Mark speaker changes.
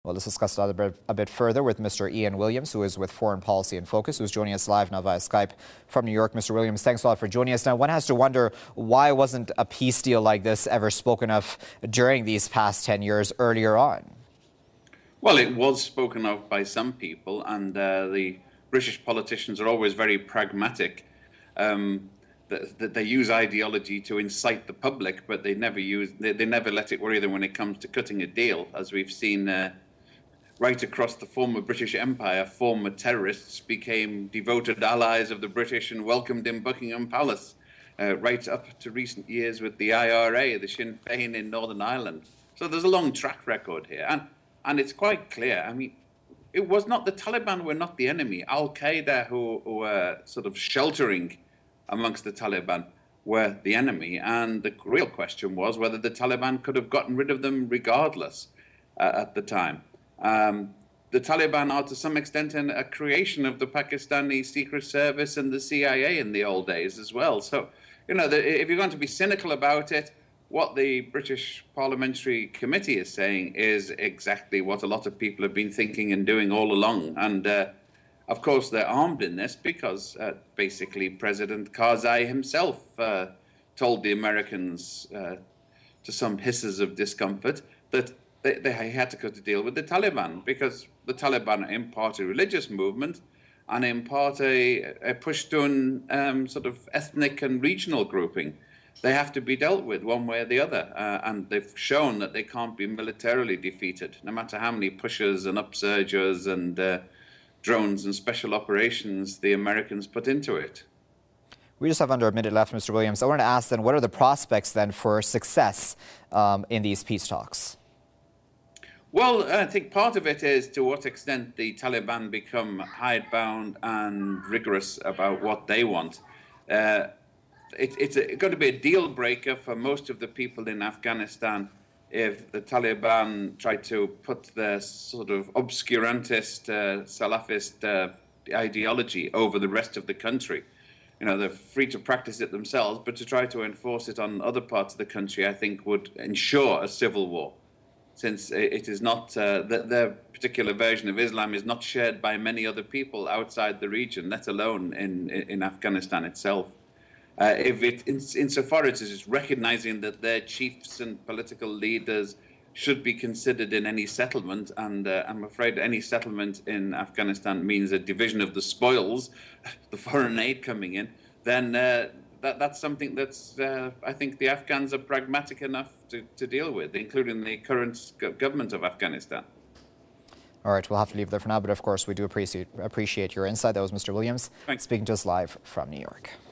Speaker 1: Well, let's discuss that a bit further with Mr. Ian Williams, who is with Foreign Policy in Focus, who's joining us live now via Skype from New York. Mr. Williams, thanks a lot for joining us. Now, one has to wonder, why wasn't a peace deal like this ever spoken of during these past 10 years earlier on?
Speaker 2: Well, it was spoken of by some people, and the British politicians are always very pragmatic. That they use ideology to incite the public, but they never let it worry them when it comes to cutting a deal, as we've seen right across the former British Empire. Former terrorists became devoted allies of the British and welcomed in Buckingham Palace, right up to recent years with the IRA, the Sinn Féin in Northern Ireland. So there's a long track record here, and it's quite clear. I mean, it was not the Taliban were not the enemy. Al-Qaeda, who were sort of sheltering amongst the Taliban, were the enemy, and the real question was whether the Taliban could have gotten rid of them regardless at the time. The Taliban are to some extent a creation of the Pakistani Secret Service and the CIA in the old days as well. So, you know, if you're going to be cynical about it, what the British Parliamentary Committee is saying is exactly what a lot of people have been thinking and doing all along. And of course, they're armed in this because basically President Karzai himself told the Americans, to some hisses of discomfort, that they had to cut a deal with the Taliban, because the Taliban are in part a religious movement and in part a Pashtun sort of ethnic and regional grouping. They have to be dealt with one way or the other, and they've shown that they can't be militarily defeated, no matter how many pushers and upsurgers and drones and special operations the Americans put into it.
Speaker 1: We just have under a minute left, Mr. Williams. I wanted to ask then, what are the prospects then for success in these peace talks?
Speaker 2: Well, I think part of it is to what extent the Taliban become hidebound and rigorous about what they want. It's going to be a deal breaker for most of the people in Afghanistan if the Taliban try to put their sort of obscurantist, Salafist ideology over the rest of the country. You know, they're free to practice it themselves, but to try to enforce it on other parts of the country, I think, would ensure a civil war, since it is not, their particular version of Islam is not shared by many other people outside the region, let alone in Afghanistan itself. Insofar as it is recognizing that their chiefs and political leaders should be considered in any settlement, and I'm afraid any settlement in Afghanistan means a division of the spoils, the foreign aid coming in, then that's something that's, I think the Afghans are pragmatic enough to deal with, including the current government of Afghanistan.
Speaker 1: All right, we'll have to leave there for now, but of course we do appreciate your insight. That was Mr. Williams speaking to us live from New York.